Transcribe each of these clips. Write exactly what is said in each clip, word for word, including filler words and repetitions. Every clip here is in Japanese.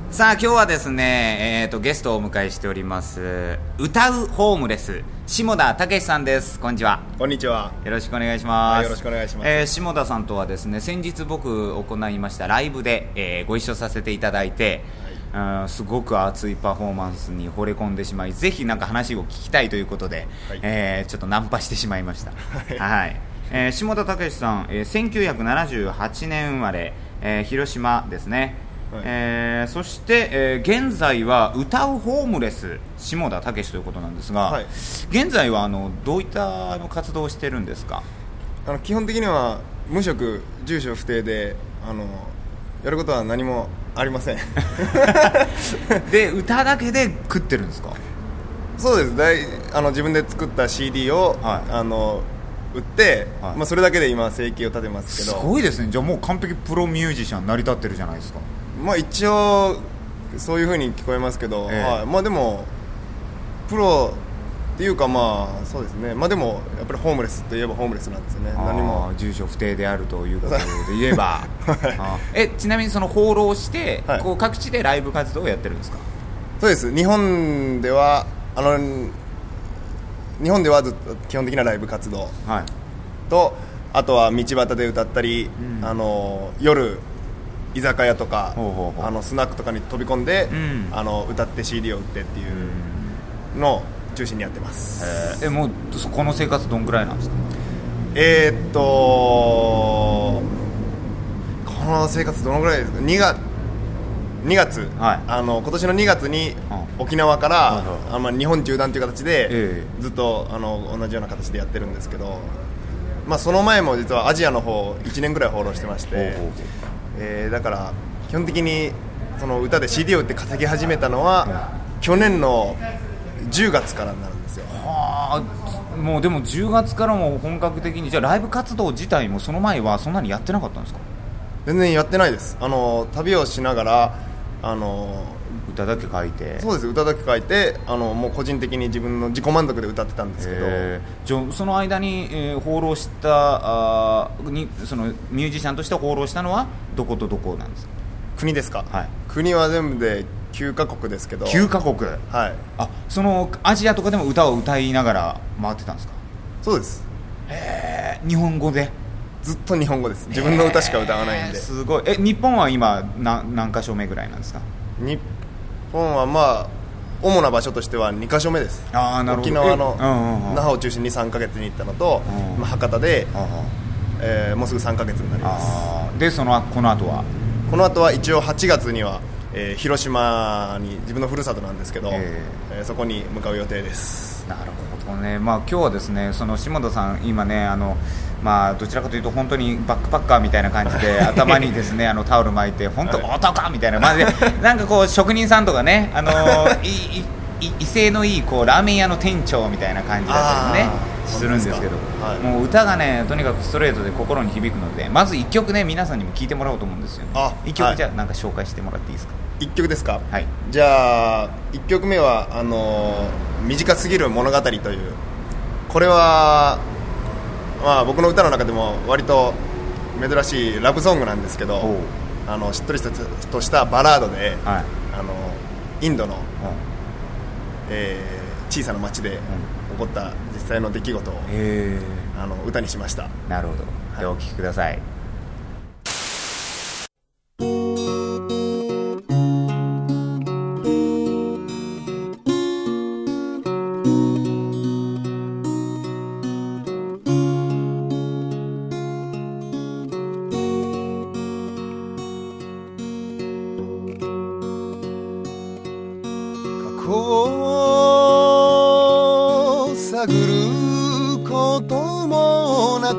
さあ今日はですね、えー、とゲストをお迎えしております。歌うホームレス下田武さんです。こんにちは。 こんにちは。 よろしくお願いします。 はい、よろしくお願いします。 えー、下田さんとはですね、先日僕行いましたライブで、えー、ご一緒させていただいて、はい、うんすごく熱いパフォーマンスに惚れ込んでしまい、ぜひなんか話を聞きたいということで、はい、えー、ちょっとナンパしてしまいました。はい、えー、下田武さん、えー、せんきゅうひゃくななじゅうはちねん生まれ、えー、広島ですね。はい、えー、そして、えー、現在は歌うホームレス下田武ということなんですが、はい、現在はあのどういったあの活動をしてるんですか？ あの基本的には無職住所不定で、あのやることは何もありませんで歌だけで食ってるんですか？ そうです。だいあの自分で作った シーディー を、はい、あの売って、はい、まあ、それだけで今生計を立てますけど。 すごいですね。じゃあもう完璧プロミュージシャン成り立ってるじゃないですか。 まあ、一応そういう風に聞こえますけど、えーはい、まあ、でもプロっていうか、まあそうですね、まあ、でもやっぱりホームレスといえばホームレスなんですよね。何も住所不定であるということで言えば、はい、あえちなみにその放浪して、はい、こう各地でライブ活動をやってるんですか？ そうです。日本ではあの日本ではずっと基本的なライブ活動、はい、とあとは道端で歌ったり、うん、あの夜居酒屋とかほうほうほうあのスナックとかに飛び込んで、うん、あの歌って シーディー を売ってっていうのを中心にやってます。 えー、えもうこの生活どんぐらいなんですか？ えー、っとこの生活どのぐらいですか？にがつにがつ、はい、あの今年のにがつに沖縄から、はいはい、あの日本縦断という形で、えー、ずっとあの同じような形でやってるんですけど、まあ、その前も実はアジアの方いちねんぐらい放浪してまして、ほうほうほうえー、だから基本的にその歌で シーディー を売って稼ぎ始めたのは、うん、去年のじゅうがつからになるんですよ。 はあ、もうでもじゅうがつからも本格的に。じゃあライブ活動自体もその前はそんなにやってなかったんですか？ 全然やってないです。あの旅をしながらあの歌だけ書いて。 そうです。歌だけ書いて、あのもう個人的に自分の自己満足で歌ってたんですけど、 じゃその間に、えー、放浪したあにそのミュージシャンとして放浪したのはどことどこなんですか？ 国ですか？ はい、 国は全部できゅうかこくですけど。 きゅうかこく、 はい、 あそのアジアとかでも歌を歌いながら回ってたんですか？ そうです。 へー、日本語でずっと日本語です。自分の歌しか歌わないんで。 すごい。え日本は今何何箇所目ぐらいなんですか？ 日本はまあ主な場所としてはにかしょめです。 あなるほど。 沖縄の那覇を中心にさんかげつに行ったのと、まあ、博多で、えー、もうすぐさんかげつになります。 あでそのこの後はこの後は一応はちがつには、えー、広島に自分のふるさとなんですけど、えーえー、そこに向かう予定です。 なるほどね。まあ、今日はですねその下田さん今ねあのまあ、どちらかというと本当にバックパッカーみたいな感じで頭にですねあのタオル巻いて本当男みたいな、まあ、でなんかこう職人さんとかねあのいい威勢のいいこうラーメン屋の店長みたいな感じだったりねするんですけど、はい、もう歌がねとにかくストレートで心に響くので、まずいっきょくね皆さんにも聴いてもらおうと思うんですよね。あいっきょくじゃあなんか紹介してもらっていいですか？ いっきょくですか？ はい、 じゃあいっきょくめはあの短すぎる物語という、これはまあ、僕の歌の中でも割と珍しいラブソングなんですけど、あのしっとりとしたバラードで、はい、あのインドの、えー、小さな町で起こった実際の出来事を、あの歌にしました。 なるほど。ではお聴きください。 こう探ることもなく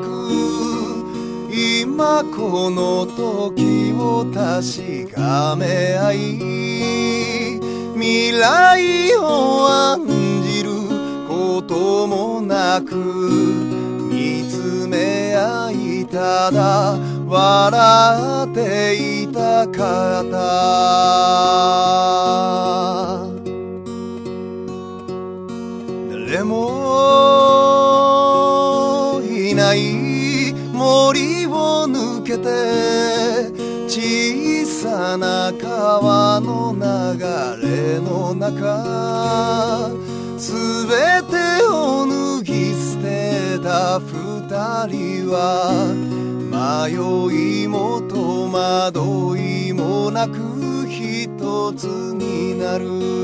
今この時を確かめ合い未来を案じることもなく見つめ合いただ笑っていたかった誰もいない森を抜けて小さな川の流れの中、すべてを脱ぎ捨てた二人は迷いも戸惑いもなく一つになる。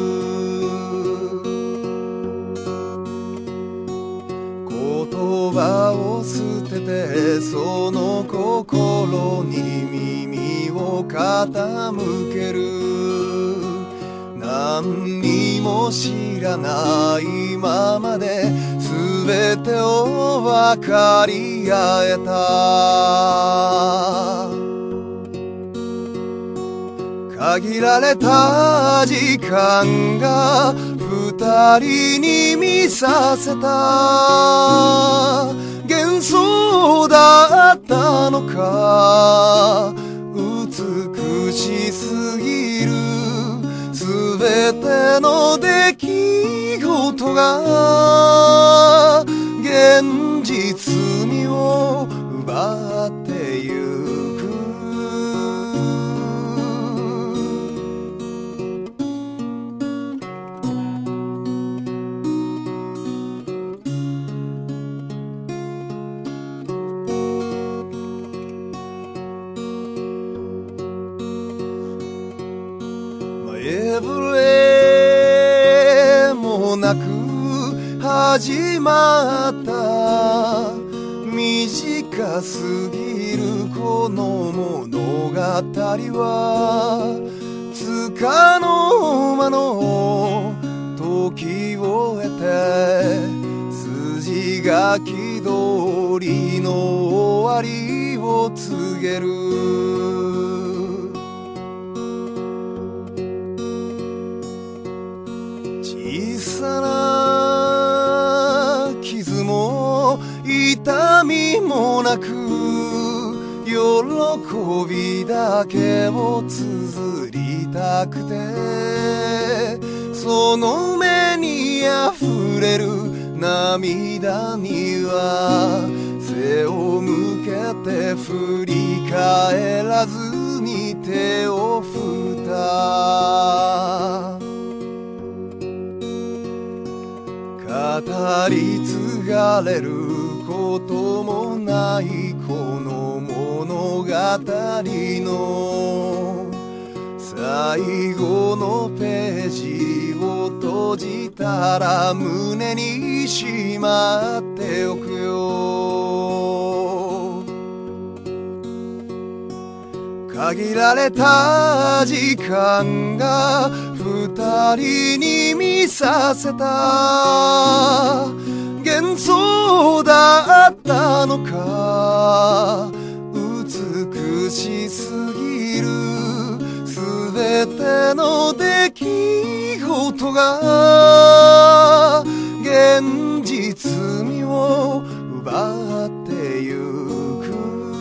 言葉を捨ててその心に耳を傾ける。何にも知らないままで全てを分かり合えた。限られた時間が二人に見させた幻想だったのか。美しすぎるすべての出来事が現実味を奪ってゆく。前触れもなく始まった短すぎるこの物語はつかの間の時を経て筋書き通りの終わりを告げる。小さな傷も痛みもなく喜びだけを綴りたくて、その目にあふれる涙には背を向けて振り返らずに手を振った。語り継がれることもないこの物語の最後のページを閉じたら胸にしまっておくよ。限られた時間が二人に見させた幻想だったのか。美しすぎるすべての出来事が現実味を奪ってゆく。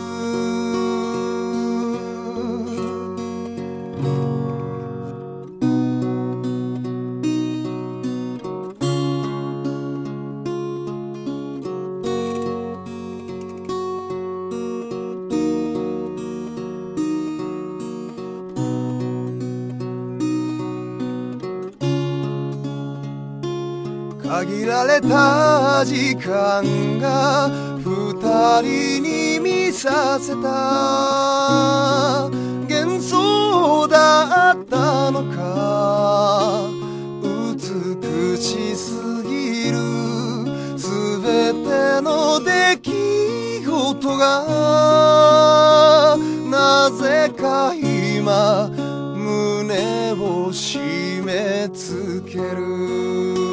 限られた時間が二人に見させた幻想だったのか。美しすぎるすべての出来事がなぜか今胸を締め付ける。